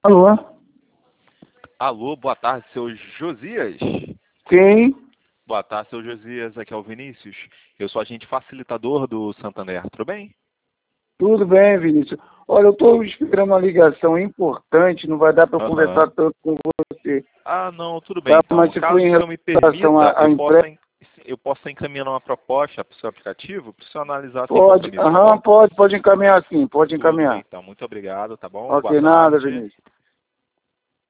Alô? Alô, boa tarde, seu Josias. Quem? Boa tarde, seu Josias. Aqui é o Vinícius. Eu sou agente facilitador do Santander. Tudo bem? Tudo bem, Vinícius. Olha, eu estou esperando uma ligação importante, não vai dar para eu conversar Aham. tanto com você. Ah, não, tudo bem Tá? então. Mas se for Caso em o senhor me relação permita, à empresa, eu posso encaminhar uma proposta para o seu aplicativo, para o senhor analisar sem pode, compromisso, tá bom? pode encaminhar sim, pode Tudo bem encaminhar. então. Muito obrigado, tá bom? Ok, Boa nada, tarde. Vinícius.